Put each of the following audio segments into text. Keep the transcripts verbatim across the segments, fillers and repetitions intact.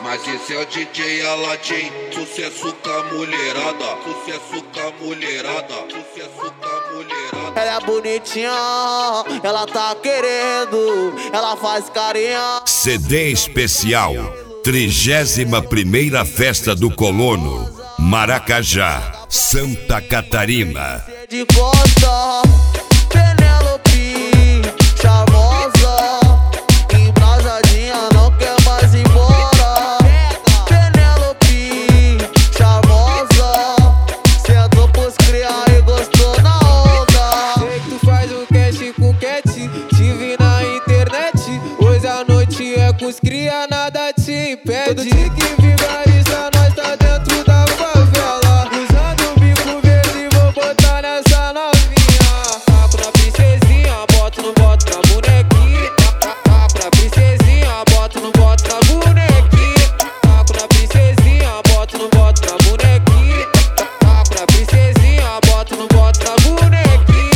Mas esse é o D J Aladim, sucesso com a mulherada, sucesso com a mulherada, sucesso com a mulherada. Ela é bonitinha, ela tá querendo, ela faz carinha. C D especial, trigésima primeira Festa do Colono, Maracajá, Santa Catarina. De costa, Penélope, charmosa, embrasadinha, não quer mais ir embora. Penélope, charmosa, sentou pros cria e gostou na onda. Sei que tu faz um cash com cat, te vi na internet. Hoje a noite é com os cria, nada te impede. Todo dia que vigarista, nós tá dentro da favela, usando o bico verde, vou botar nessa novinha. Taco na princesinha, boto no boto na bonequinha. Taco na princesinha, boto no boto na bonequinha. Taco na princesinha, boto no boto na bonequinha. Taco na princesinha, boto no boto na bonequinha.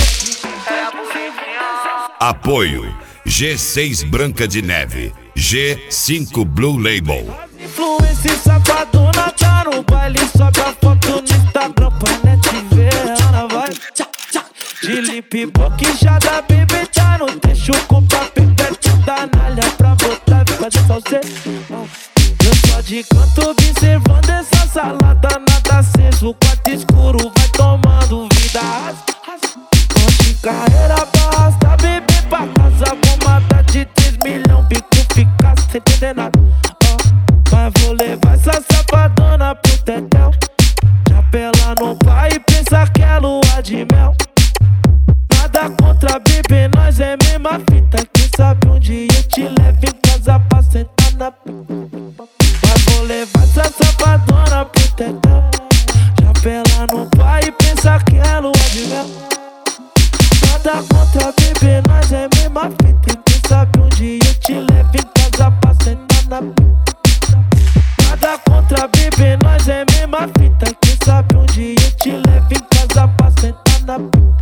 Apoio G seis Branca de Neve, G cinco Blue Label. Influência safadona tá no baile, sobe a foto no Instagram pra net ver. Ela vai de lip boquejada, baby, tá no deixo com papel perto da nalha pra botar e fazer salse. Eu só de canto observando essa salada, nada aceso, quarto escuro, vai tomando vida. Conte carreira pra arrastar, bebê pra casa, bomada de três milhões, bico fica sem entender nada. Mas vou levar essa safadona pro tetel. Chapela no pai e pensa que é lua de mel. Nada contra bebê, nós é mesma fita. Quem sabe um dia eu te levo em casa pra sentar na p. Mas vou levar essa safadona pro tetel. Chapela no pai e pensa que é lua de mel. Nada contra bebê, nós é mesma fita. Quem sabe um dia eu te levo em casa pra sentar na p. Nada contra bebê, nós é mesma fita. Quem sabe um dia eu te levo em casa pra sentar na p.